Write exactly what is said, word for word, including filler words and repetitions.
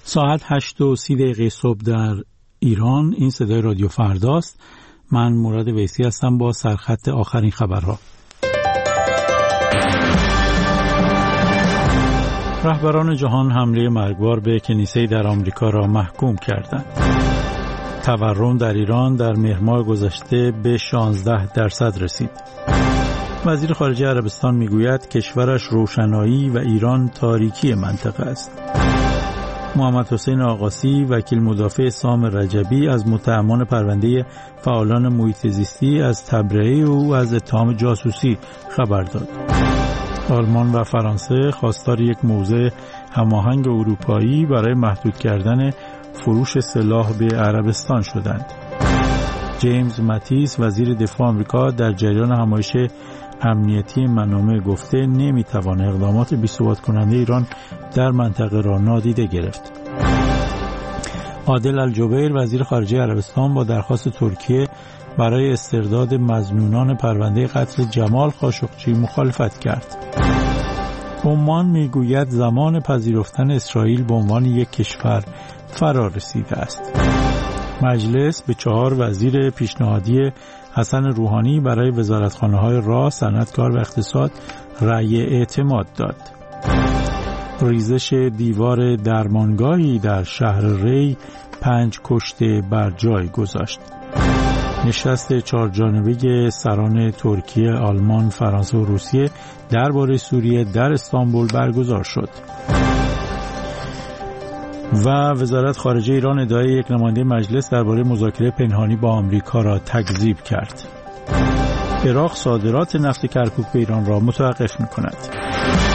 ساعت هشت و سی دقیقه صبح در ایران. این صدای رادیو فرداست. من مراد ویسی هستم با سرخط آخرین خبرها. رهبران جهان حمله مرگبار به کنیسه‌ای در آمریکا را محکوم کردند. تورم در ایران در مهر ماه گذشته به شانزده درصد رسید. وزیر خارجه عربستان میگوید کشورش روشنایی و ایران تاریکی منطقه است. محمد حسین آقاسی وکیل مدافع سام رجبی از متهمان پرونده فعالان محیط زیستی از تبرئه او از اتهام جاسوسی خبر داد. آلمان و فرانسه خواستار یک موضع هماهنگ اروپایی برای محدود کردن فروش سلاح به عربستان شدند. جیمز ماتیس وزیر دفاع آمریکا در جریان همایش امنیتی منامه گفته نمیتوان اقدامات بی‌ثبات کننده ایران در منطقه را نادیده گرفت. عادل الجبیر وزیر خارجه عربستان با درخواست ترکیه برای استرداد مظنونان پرونده قتل جمال خاشقچی مخالفت کرد. عمان میگوید زمان پذیرفتن اسرائیل به عنوان یک کشور فرا رسیده است. مجلس به چهار وزیر پیشنهادی حسن روحانی برای وزارتخانه‌های راه، صنعتکار و اقتصاد رأی اعتماد داد. ریزش دیوار درمانگاهی در شهر ری پنج کشته بر جای گذاشت. نشست چهارجانبه سران ترکیه، آلمان، فرانسه و روسیه درباره سوریه در استانبول برگزار شد. و وزارت خارجه ایران ادعای یک نماینده مجلس درباره مذاکره پنهانی با آمریکا را تکذیب کرد. عراق صادرات نفت کرکوک به ایران را متوقف می‌کند.